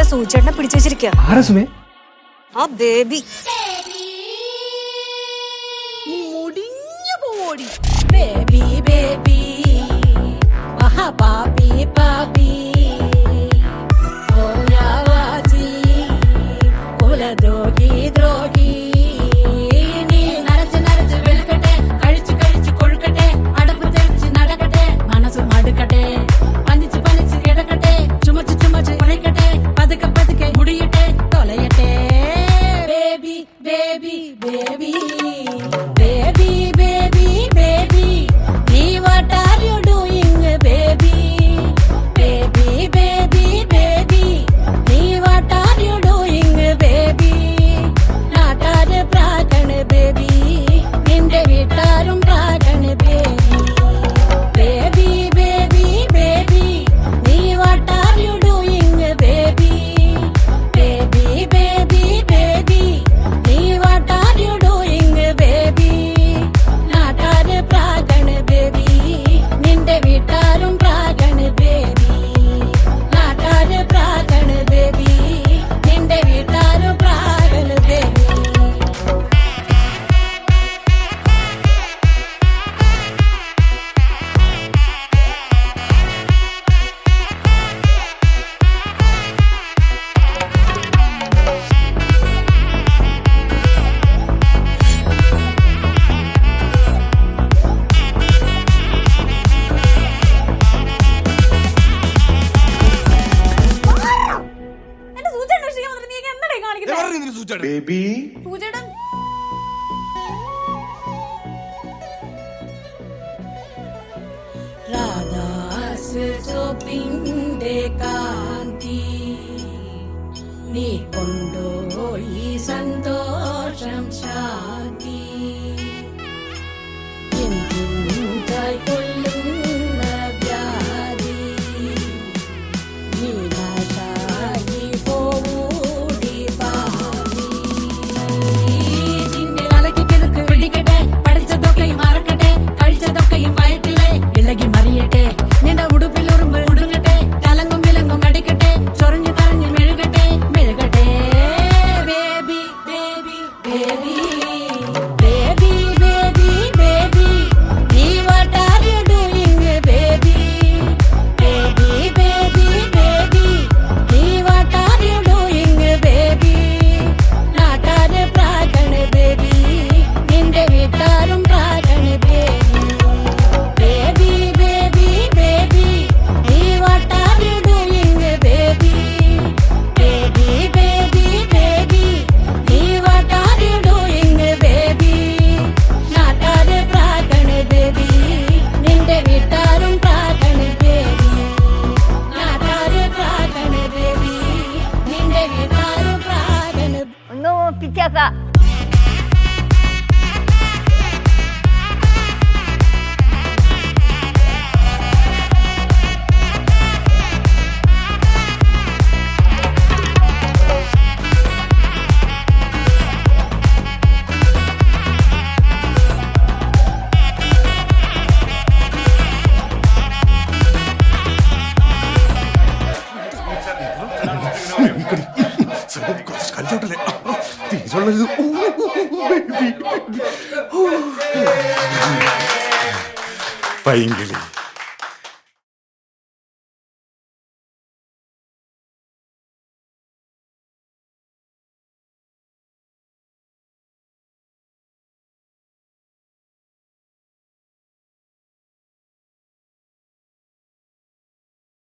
നമ്മുടെ സൂചേട്ടനെ പിടിച്ചു വെച്ചിരിക്കുക. ആ ബേബി മുടിഞ്ഞു പോടി ബേബി ബേബി മഹാപാപി പാപി ഓയാവാജി കുലദ്രോഹി ദ്രോഹി നീ നരച്ച് നരച്ച് വെളുക്കട്ടെ കഴിച്ച് കഴിച്ച് കൊഴുക്കട്ടെ അടപ്പ് തെറിച്ച് നടക്കട്ടെ മനസ്സ് മടുക്കട്ടെ പനിച്ച് പനിച്ച് കിടക്കട്ടെ ചുമച്ച് ചുമച്ച് കുറയ്ക്കട്ടെ പതുക്കെ പതുക്കെ മുടിയട്ടെ തൊലയട്ടെ baby baby baby baby baby baby hey what are you doing baby baby baby baby hey what are you doing baby naatare pragan baby ninde vittarum pragan baby baby baby baby hey what are you doing baby baby baby baby hey what are you doing baby നാട്ടാരെ പ്രാഗൺ baby നിന്റെ വീട്ടാരും പ്രാഗൺ baby നാട്ടാരെ പ്രാഗൺ baby നിന്റെ വീട്ടാരും പ്രാഗൺ ബേബി ബേബി രാധാസ് സോപ്പിന്റെ കാന്തി നീ കൊണ്ടുപോയി സന്തോഷം ശാന്തി എന്തുണ്ടായി കൊല്ലുന്ന വ്യാധി നീ നാശായി പോവൂടി പാവി നിന്നെ അലക്കി കിടക്ക് പിടിക്കട്ടെ പഠിച്ചതൊക്കെയും മറക്കട്ടെ കഴിച്ചതൊക്കെയും വയറ്റിലെ ഇളകി മറിയട്ടെ നിന്റെ ഉടുപ്പിൽ ഉറുമ്പ് ഉടുങ്ങട്ടെ കലങ്ങും വിലങ്ങും അടിക്കട്ടെ ചൊറിഞ്ഞു കരഞ്ഞു മെഴുകട്ടെ മെഴുകട്ടെ baby baby baby baby baby baby നീ what are you doing baby baby baby baby നീ what are you doing baby നാട്ടാരെ പ്രാഗൺ ബേബി നിന്റെ വീട്ടാരും പ്രാഗൺ baby baby baby baby hey what are you doing baby baby baby baby hey what are you doing baby naatare pragan baby ninde vittarum pragan baby naatare pragan baby ninde vittarum pragan ഒന്ന് പിച്ചേക്ക കളിച്ചോട്ടല്ലേ തീരുള്ളത് പൈങ്കിളി